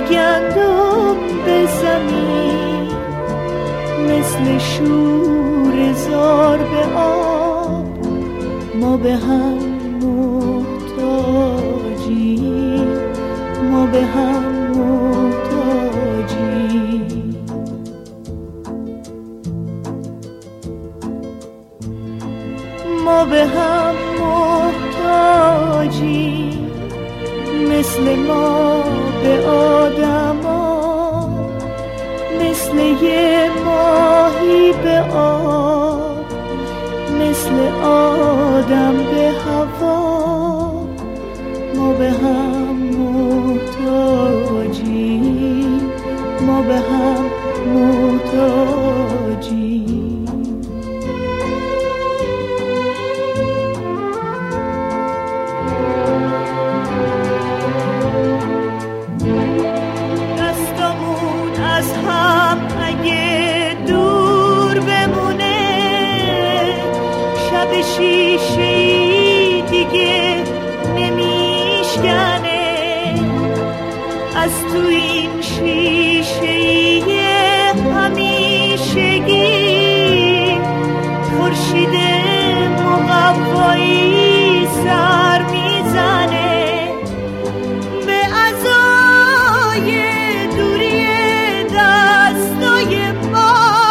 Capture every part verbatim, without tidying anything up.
گندم به زمین، مثل شور زار به آب، ما به هم محتاجیم، ما به هم محتاجیم. ما به هم محتاجیم، مثل ما به آدما، مثل یه ماهی به آب، مثل آدم به هوا. ما به هم محتاجیم، ما به هم محتاجیم. شیشه‌ای دیگه نمیشکنه، از تو این شیشه‌ای همیشگی خورشید مقوایی سر میزنه به عزای دوری دستای ما.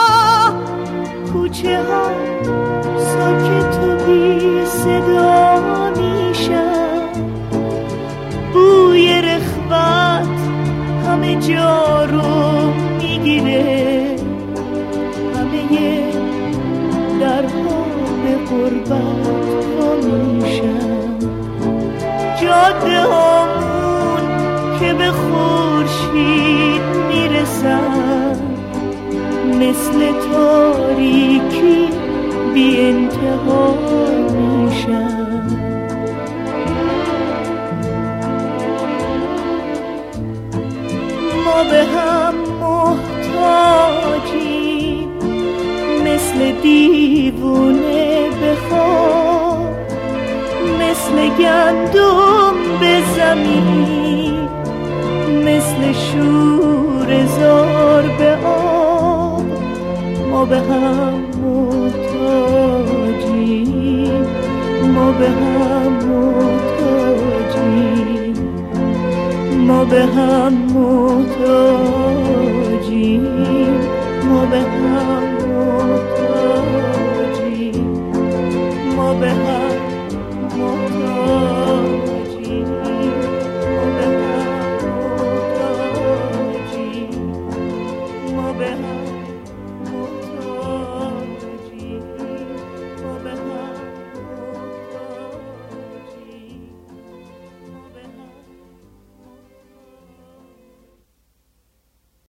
کوچه ها ساکت و بی صدا میشن، بوی رخوت همه جا رو میگیره، همه درها به غربت وا میشن. جاده هامون که به خورشید میرسن، مثل تاریکی بی انتها میشن. ما به هم محتاجیم، مثل دیوونه به خواب، مثل گندم به زمین، مثل شور زار به آب. ما به هم محتاجیم، ما به هم محتاجیم، ما به هم محتاجیم، ما به هم محتاجیم، ما به هم